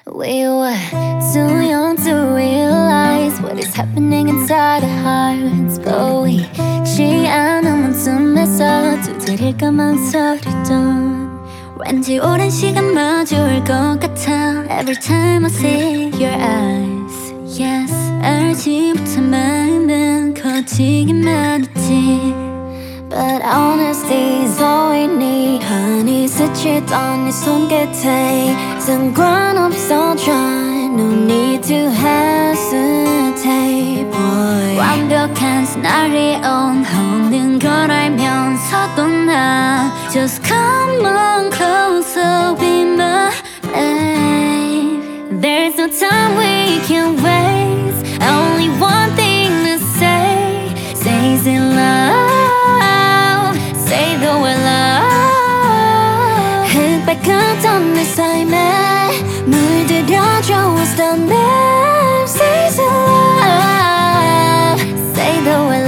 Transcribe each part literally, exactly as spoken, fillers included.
We were too young to realize what is happening inside our hearts, but 보이지 않은 문틈에서 두드릴까 망설이던 왠지 오랜 시간 마주할 것 같아. Every time I see your eyes, yes, 알지 못한 마음은 커지기만 했지. But honesty is all we need. Honey 스치던 네 손끝에 상관없어 try. No need to hesitate, boy. 완벽한 시나리오 없는 걸 알면서도 나 Just come on closer, be my babe. There's no time we can waste. Only one thing to say. Say it loud. Say the word love. 흑백했던 내 삶에 물들여줘. What's the name? Say it loud. Say the word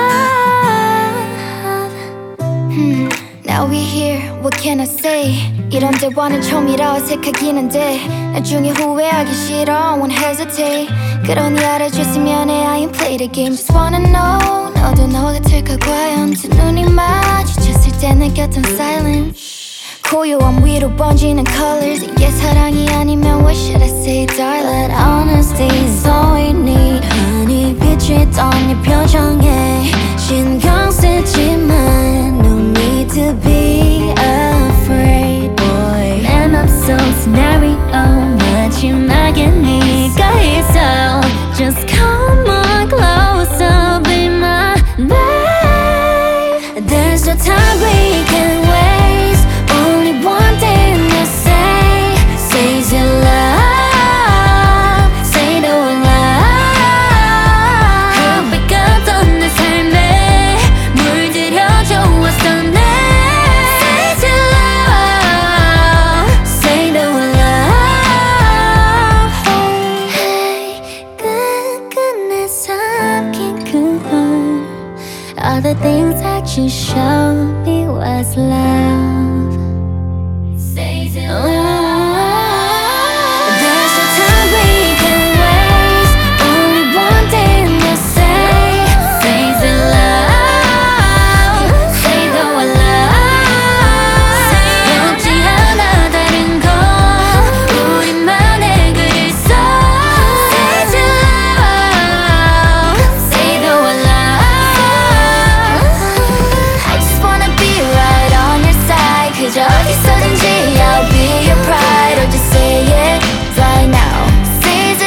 love. hmm. Now we're here, what can I say? 이런 대화는 처음이라 어색하긴 한데 나중에 후회하기 싫어, won't hesitate. 그러니 알아줬으면 해, I ain't play the game. Just wanna know, 너도 너 같을까 과연. 두 눈이 마주쳤을 때 느꼈던 silence. 고요함 위로 번지는 colors. 이게 사랑이 아니면 what should I say, darling? Honesty is all we need. Honey 빛이 던 네 표정에 신경 쓰지만 no need to be afraid, boy. 내 맘속 scenario 마지막에 네가 있어. Just come on closer, be my babe. There's no time we can waste. Only one thing to say. Say it loud. Say the word loud. 흑백했던 내 삶에 물들여줘. What's the name? Say it loud. Say the word loud. Hey, 끝끝내 삼킨 그걸. All the things that you showed me was love. Say it loud. There's no time we can waste. Only one thing to say. Say it loud. Say the word love. 없지 않아 다른 건 우리만의 글써. Say it loud. Say the word love. I just wanna be right on your side. 그저 어디서든지 I'll be your pride. Or just say it right now. Say it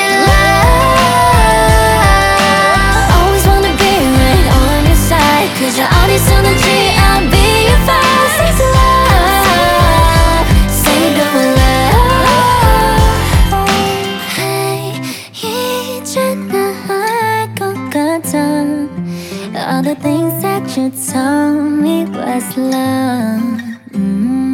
loud. Always wanna be right on your side. 그저 어디서든지 I'll be your fire. Say it loud. Say the word loud. Hey, 이제 나 알 것 같아. All the things that you told me was love. mm.